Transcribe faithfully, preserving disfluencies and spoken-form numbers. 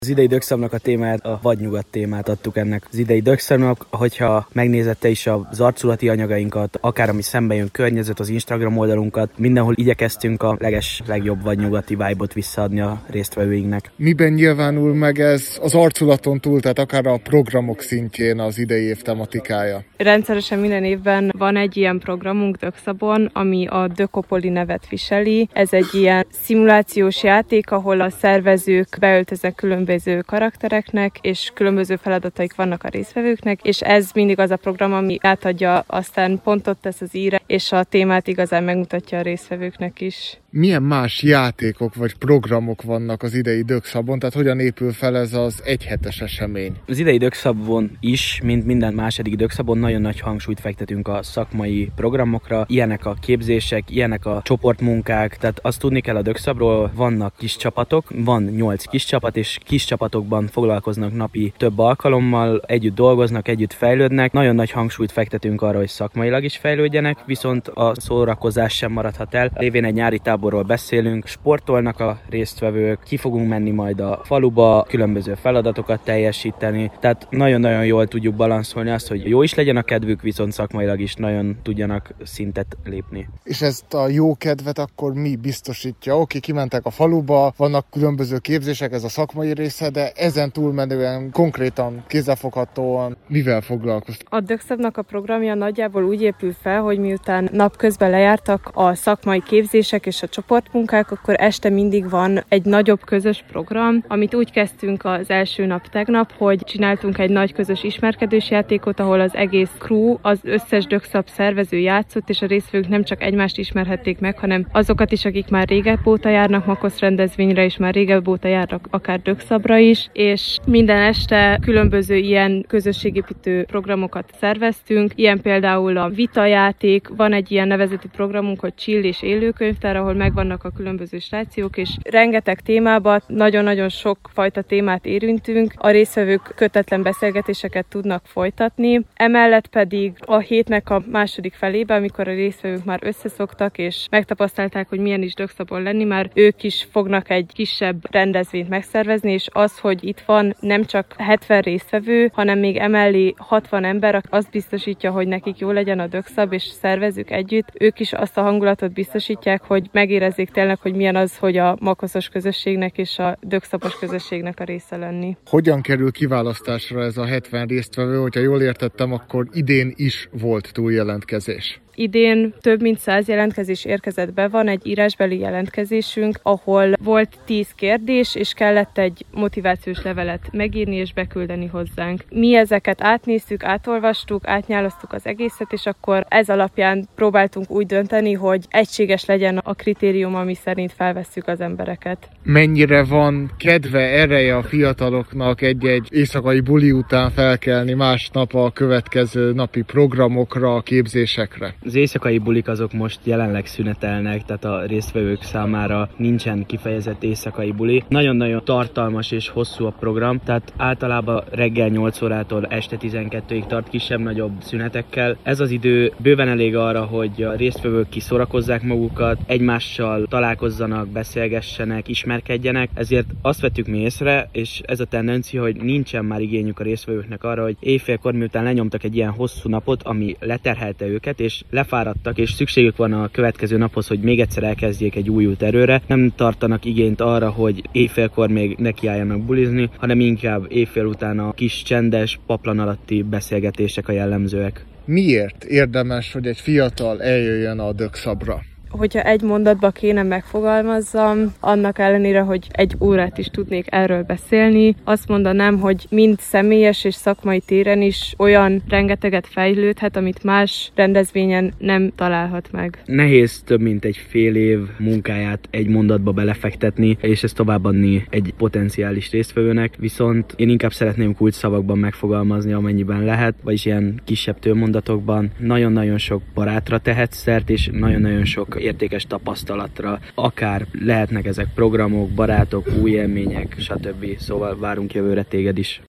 Az idei Dögszabnak a témát, a vadnyugat témát adtuk ennek az idei Dögszabnak, hogyha megnézette is az arculati anyagainkat, akár ami szembe jön környezet, az Instagram oldalunkat, mindenhol igyekeztünk a leges, legjobb vadnyugati vibe-ot visszaadni a résztvevőinknek. Miben nyilvánul meg ez az arculaton túl, tehát akár a programok szintjén az idei év tematikája? Rendszeresen minden évben van egy ilyen programunk Dögszabon, ami a Dökopoli nevet viseli. Ez egy ilyen szimulációs játék, ahol a szervezők beöltöznek különböző karaktereknek, és különböző feladataik vannak a résztvevőknek, és ez mindig az a program, ami átadja, aztán pontot tesz az íre, és a témát igazán megmutatja a résztvevőknek is. Milyen más játékok vagy programok vannak az idei Dögszabon, tehát hogyan épül fel ez az egyhetes esemény? Az idei Dögszabon is, mint minden második Dögszabon, nagyon nagy hangsúlyt fektetünk a szakmai programokra, ilyenek a képzések, ilyenek a csoportmunkák, tehát azt tudni kell a Dögszabról, vannak kis csapatok, van nyolc kis csapat, és kis csapatokban foglalkoznak napi több alkalommal, együtt dolgoznak, együtt fejlődnek, nagyon nagy hangsúlyt fektetünk arra, hogy szakmailag is fejlődjenek, viszont a szórakozás sem maradhat el. Lévén egy nyári táborról beszélünk, sportolnak a résztvevők, ki fogunk menni majd a faluba, különböző feladatokat teljesíteni, tehát nagyon-nagyon jól tudjuk balanszolni azt, hogy jó is legyen a kedvük, viszont szakmailag is nagyon tudjanak szintet lépni. És ezt a jó kedvet akkor mi biztosítja? Oké, kimentek a faluba, vannak különböző képzések, ez a szakmai része, de ezen túlmenően konkrétan, kézzelfoghatóan mivel foglalkoztak? A Dögszabnak a programja nagyjából úgy épül fel, hogy miután napközben lejártak a szakmai képzések és a csoportmunkák, akkor este mindig van egy nagyobb közös program, amit úgy kezdtünk az első nap tegnap, hogy csináltunk egy nagy közös ismerkedős játékot, ahol az egész crew, az összes Dögszab szervező játszott, és a résztvevők nem csak egymást ismerhették meg, hanem azokat is, akik már régebb óta járnak Makosz rendezvényre, és már régebb óta járnak akár Dögszabra is, és minden este különböző ilyen közösségépítő programokat szerveztünk, ilyen például a vitajáték, van egy ilyen nevezetű programunk, hogy Chill és élőkönyvtár, ahol megvannak a különböző stációk, és rengeteg témában, nagyon-nagyon sok fajta témát érintünk, a résztvevők kötetlen beszélgetéseket tudnak folytatni, emellett pedig a hétnek a második felében, amikor a résztvevők már összeszoktak, és megtapasztalták, hogy milyen is Dögszabon lenni, már ők is fognak egy kisebb rendezvényt megszervezni, és az, hogy itt van nem csak hetven résztvevő, hanem még emellé hatvan ember, azt biztosítja, hogy nekik jó legyen a Dögszab, és szervezzük együtt. Ők is azt a hangulatot biztosítják, hogy megérezzék tényleg, hogy milyen az, hogy a makoszos közösségnek és a dögszabos közösségnek a része lenni. Hogyan kerül kiválasztásra ez a hetven résztvevő? Hogyha jól értettem, akkor idén is volt túljelentkezés. Idén több mint száz jelentkezés érkezett be, van egy írásbeli jelentkezésünk, ahol volt tíz kérdés, és kellett egy motivációs levelet megírni és beküldeni hozzánk. Mi ezeket átnéztük, átolvastuk, átnyáloztuk az egészet, és akkor ez alapján próbáltunk úgy dönteni, hogy egységes legyen a kritérium, ami szerint felvesszük az embereket. Mennyire van kedve, ereje a fiataloknak egy-egy éjszakai buli után felkelni másnap a következő napi programokra, képzésekre? Az éjszakai bulik azok most jelenleg szünetelnek, tehát a résztvevők számára nincsen kifejezett éjszakai buli. Nagyon-nagyon tartalmas és hosszú a program, tehát általában reggel nyolc órától este tizenkettőig tart kisebb-nagyobb szünetekkel. Ez az idő bőven elég arra, hogy a résztvevők kiszórakozzák magukat, egymással találkozzanak, beszélgessenek, ismerkedjenek. Ezért azt vettük mi észre, és ez a tendencia, hogy nincsen már igényük a résztvevőknek arra, hogy éjfélkor, miután lenyomtak egy ilyen hosszú napot, ami leterhelte őket, és lefáradtak, és szükségük van a következő naphoz, hogy még egyszer elkezdjék egy újult erőre. Nem tartanak igényt arra, hogy éjfélkor még nekiálljanak bulizni, hanem inkább éjfél után a kis csendes, paplan alatti beszélgetések a jellemzőek. Miért érdemes, hogy egy fiatal eljöjjön a Dögszabra? Hogyha egy mondatba kéne megfogalmazzam, annak ellenére, hogy egy órát is tudnék erről beszélni, azt mondanám, hogy mind személyes és szakmai téren is olyan rengeteget fejlődhet, amit más rendezvényen nem találhat meg. Nehéz több mint egy fél év munkáját egy mondatba belefektetni, és ezt továbbadni egy potenciális résztvevőnek, viszont én inkább szeretném kulcsszavakban megfogalmazni, amennyiben lehet, vagyis ilyen kisebb tőmondatokban. Nagyon-nagyon sok barátra tehet szert, és nagyon-nagyon sok értékes tapasztalatra, akár lehetnek ezek programok, barátok, új élmények, stb. Szóval várunk jövőre téged is.